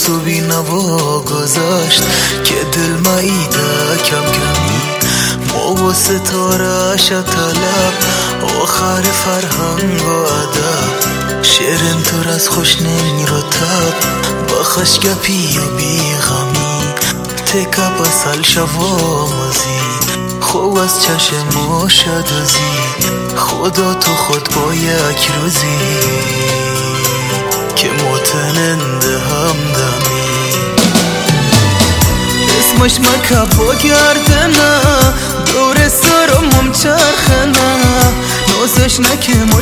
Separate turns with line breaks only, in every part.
تو بی نوا گذاشت که دل مایده کم کمی ما و ستاره طلب آخر فرهنگ و ادب شعرن تو از خوشنی رو تب با خشگپی و بی غمی تکا بسل شوا مزی خوب از چشم ما شدازی خدا تو خود با یک روزی که متننده همدمی اسمش مکبا گردنه دور سرم چرخنه نوزش نکه مش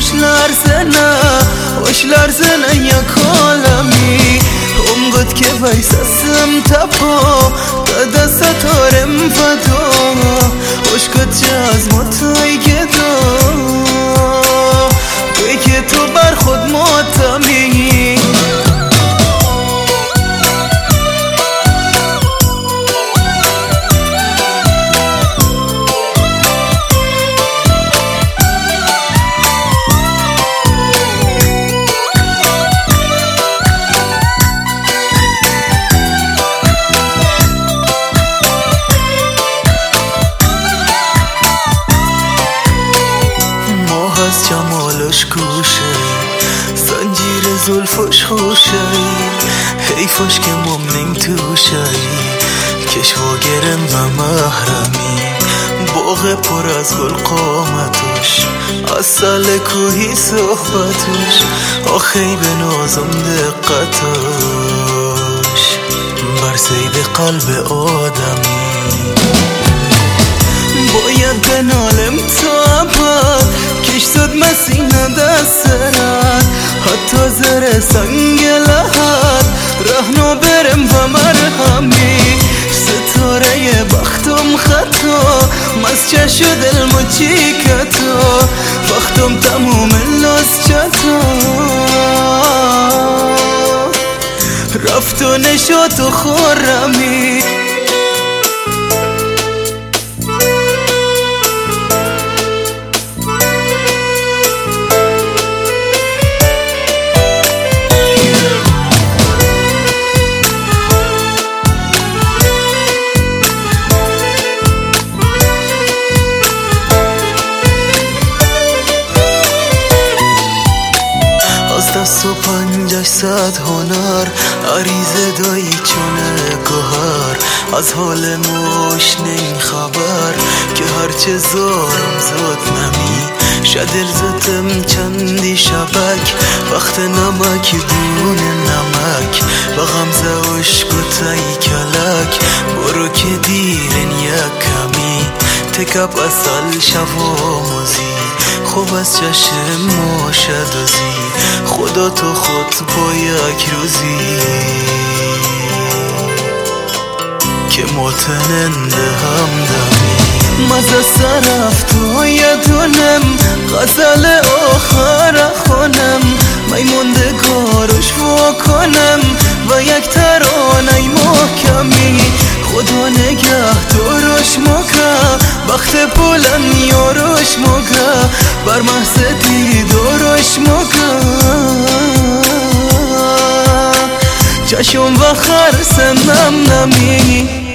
لرزنه یک عالمی هم گد که ویسسم تپا داده ستارم فدا خوش گد چه از متای گدا بگه تو بر خود ماتمی از جمالش گوشه زنجیر زلفش خوشه حیفش که ممنین توشه کشواگرم و محرمی باغ پر از گل قامتش اصل کوهی صحبتش آخی به نازم دقتش بر سید قلب آدمی باید بنالم تا ابد کش زد مسینه دسترد حتی زر سنگ لحد رهنو برم و مرهمی ستاره بختم خطا مسچه شد المچی کتا بختم تموم لاس چتا رفت و نشات و خورمی دست و پنجش صد هنر عریضه دایی چونه گوهر از حال موش نین خبر که هرچه زارم زد نمی شدل زدم چندی شبک وقت نمک دون نمک و غمزه عشق و تایی کلک برو که دیرن یک کمی تکب اصل شوا موزی خوب از چشم ما شدازی خدا تو خود با یک روزی که متننده همدمی مزه سرفت و یدونم غزل آخر خونم میموندگارش واکنم و یک ترانه محکمی خدا نگه دارش مگه بخت بلند یارش مگه بر محض دیدارش مگه چشم و خرسم نم نمی